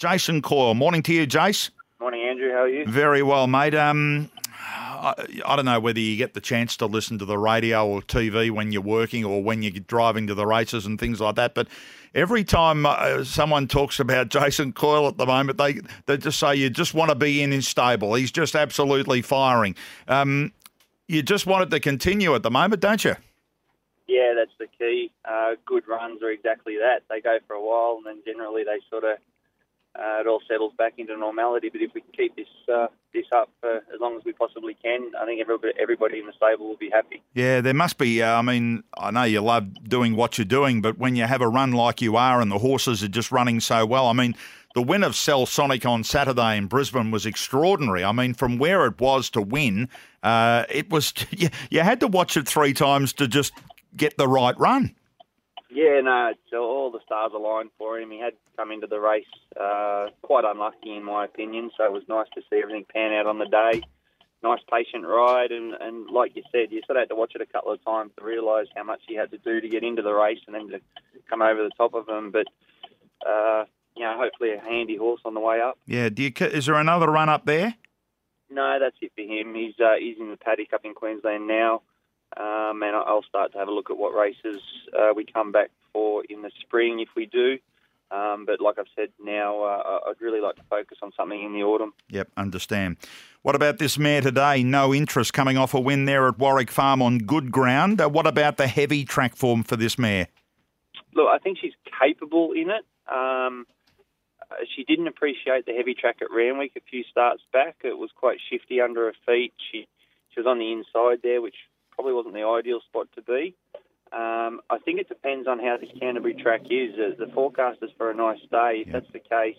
Jason Coyle. Morning to you, Jace. Morning, Andrew. How are you? Very well, mate. I don't know whether you get the chance to listen to the radio or TV when you're working or when you're driving to the races and things like that, but every time someone talks about Jason Coyle at the moment, they just say you just want to be in his stable. He's just absolutely firing. You just want it to continue at the moment, don't you? Yeah, that's the key. Good runs are exactly that. They go for a while and then generally they sort of it all settles back into normality. But if we can keep this up for as long as we possibly can, I think everybody in the stable will be happy. Yeah, there must be. I know you love doing what you're doing, but when you have a run like you are and the horses are just running so well, the win of Cell Sonic on Saturday in Brisbane was extraordinary. From where it was to win, it was you had to watch it 3 times to just get the right run. Yeah, no, so all the stars aligned for him. He had come into the race quite unlucky, in my opinion, so it was nice to see everything pan out on the day. Nice patient ride, and like you said, you sort of had to watch it a couple of times to realise how much he had to do to get into the race and then to come over the top of him. But, hopefully a handy horse on the way up. Yeah, is there another run up there? No, that's it for him. He's in the paddock up in Queensland now. And I'll start to have a look at what races we come back for in the spring if we do. But like I've said now, I'd really like to focus on something in the autumn. Yep, understand. What about this mare today? No Interest, coming off a win there at Warwick Farm on good ground. What about the heavy track form for this mare? Look, I think she's capable in it. She didn't appreciate the heavy track at Randwick a few starts back. It was quite shifty under her feet. She was on the inside there, which probably wasn't the ideal spot to be. I think it depends on how this Canterbury track is. The forecast is for a nice day. If that's the case,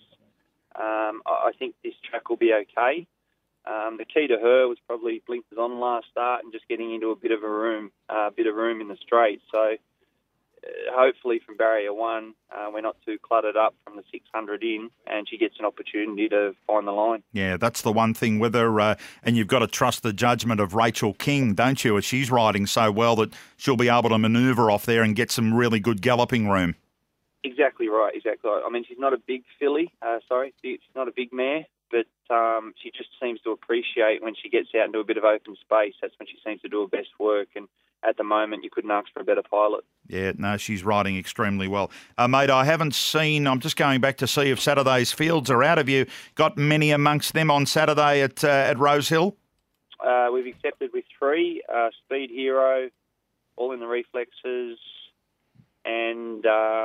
I think this track will be okay. The key to her was probably blinkers on last start and just getting into a bit of room in the straight. So hopefully from barrier 1, we're not too cluttered up from the 600 in, and she gets an opportunity to find the line. Yeah, that's the one thing with her, and you've got to trust the judgment of Rachel King, don't you? She's riding so well that she'll be able to manoeuvre off there and get some really good galloping room. Exactly right, exactly right. She's not a big filly, she's not a big mare, but she just seems to appreciate when she gets out into a bit of open space. That's when she seems to do her best work, and at the moment, you couldn't ask for a better pilot. Yeah, no, she's riding extremely well. Mate, I haven't seen, I'm just going back to see if Saturday's fields are out. Have you got many amongst them on Saturday at Rosehill? We've accepted with 3, Speed Hero, all in the reflexes, and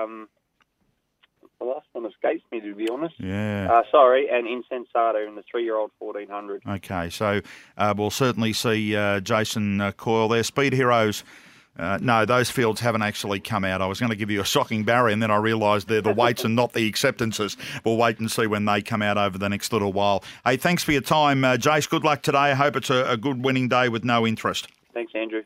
the last one escapes me, to be honest. Yeah. And Insensata in the 3-year-old 1400. Okay, so we'll certainly see Jason Coyle there. Speed Heroes, no, those fields haven't actually come out. I was going to give you a shocking barrier, and then I realised they're the weights and not the acceptances. We'll wait and see when they come out over the next little while. Hey, thanks for your time, Jace. Good luck today. I hope it's a good winning day with No Interest. Thanks, Andrew.